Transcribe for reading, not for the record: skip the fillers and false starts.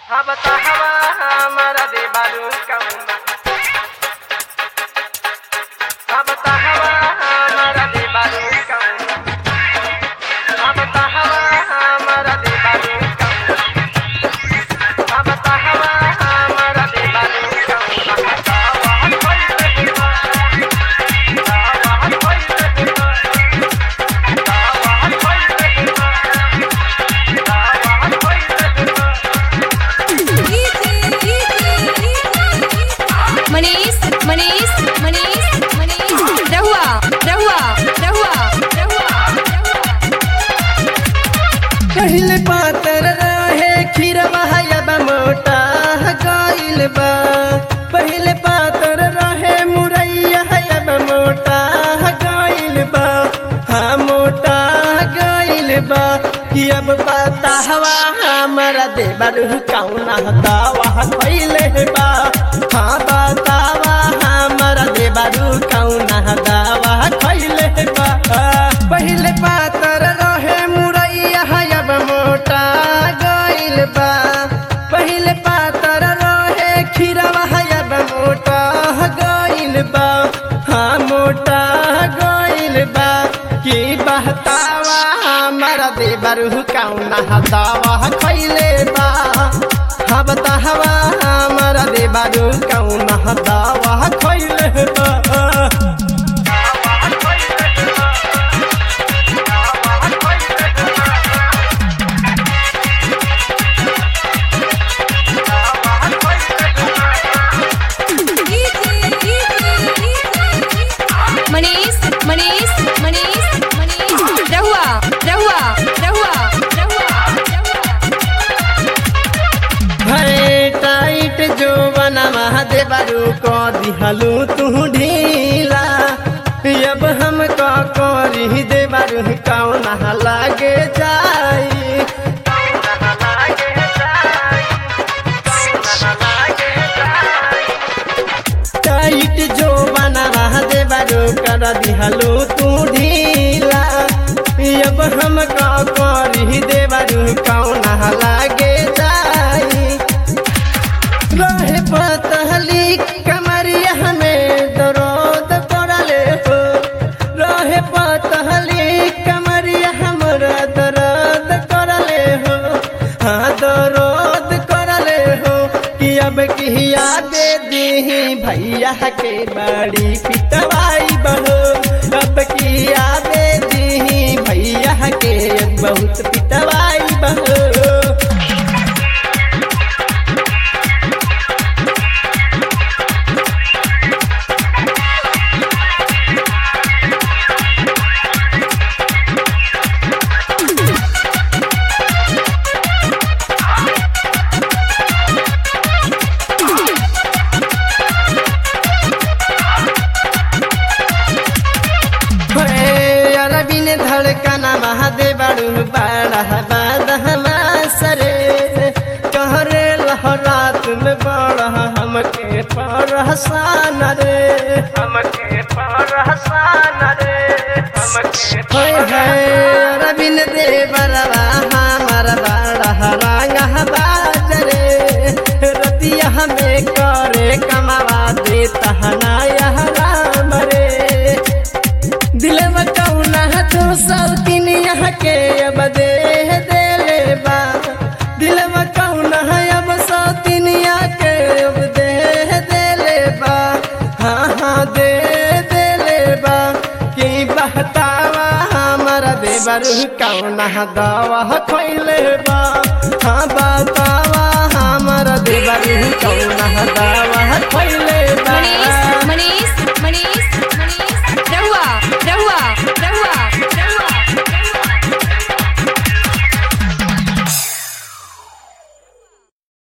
अब तहवा हमारा दे बारू कौना अब तहवा हमारा दे बारू कौना अब तहवा हमारा दे बारू कौना अब तहवा हमारा दे बारू कौना मनीष मनीष मनीष मनीष रहुआ रहुआ रहुआ रहुआ पहले पातर रहे खीरवा अब मोटा गइल बा पहले पातर रहे मुरैया अब मोटा गइल बा हाँ मोटा गइल बा कि अब पता हवा हमारा देवरू कौना दावा कइले बा हाँ बतावा हमारा देवरू कौना दावा कइले बा पहले पातर रहे मुरैया अब मोटा गइल बा पहले पातर रहे खीरवा अब मोटा गइल बा हाँ मोटा गइल बा कि बहतावा हमारा देवरू कौना दावा खइले बा हाँ बतावा हमारा देवरू कौना दावा खइले बा मनीष मनीष मनीष मनीष रहुआ रहुआ रहुआ रहुआ भरे टाइट जो बना देवरू को दिहलू तू ढीला अब हम का करी देवरू कौना लागे जाई टाइट जो बना देवरू कर दिहलू तू ढीला अब हम का करी देवरू कौना लागे जाई रहे पतली कमरिया हमें दर्द करले हो रहे पतली कमरिया हमरा दर्द करले हो हाँ दर्द करले हो कि अब किया दे दी भैया के बड़ी पिटवाई बहो अब किया दे दी भैया के बहुत पिटवाई बहो धड़कना महादेवरू बड़ा बादहमा सरे कहरे लहरात में बड़ा हमके परहसान रे हमके परहसान रे हमके रविन देवरवा हमारा बड़ा रंगा बाजरे रतिया हमें करे कमावा दे तहनाया राम रे दिलवा कौना तो सौतीन यहाँ के अब दे देले बा दिलवा कौना अब सौतीन यहाँ के अब दे देले बा हाँ हाँ दे देले बा कि बहतावा हमारा देवरू कौना दावा खइले बा